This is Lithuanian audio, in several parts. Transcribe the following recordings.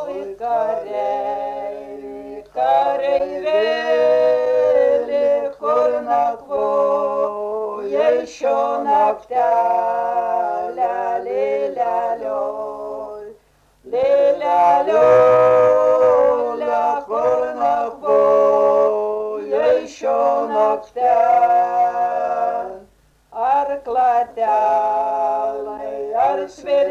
Oi kareivėli, kur nakvojai šio naktelę, lėleliol, lėleliol, kur nakvojai šio naktelę. Ar klatelai, ar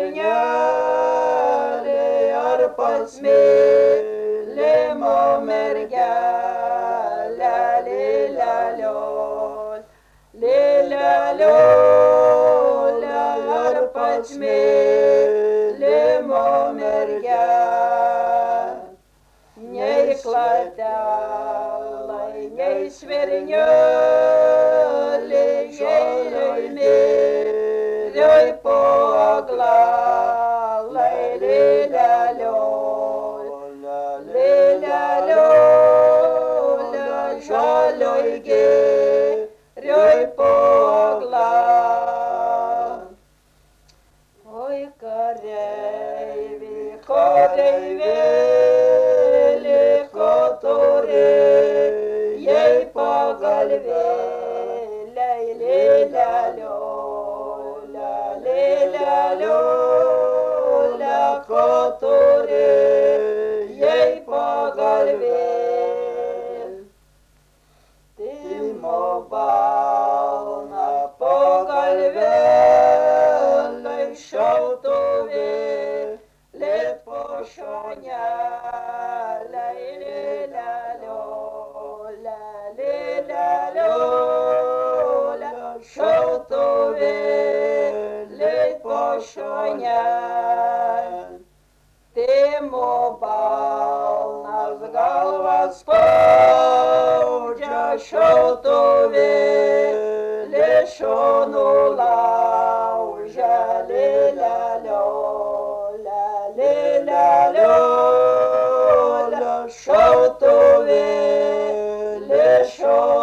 svirneliai, ar pas mylimo mergelę, lėleliol, lėleliol, ar pas mylimo mergelę. Nei klatelai, nei svirneliai, mirioj po aglalai, lėleliol, lėleliol, žalioj girioj po aglalai. Oi kareivi, kareivėli, ko turėjai pagalvėlei, lėleliol, lėleliol, ko turėjai pagalvėlei. Timo balna pagalvėlei, šautuvėlė po šonelei, lėleliol, lėleliol, šautuvėlė po šonelei. Timo balnas galvas spaudžia, šautuvėlė šonų laužia, lėleliol, lėleliol, šautuvėlė šonų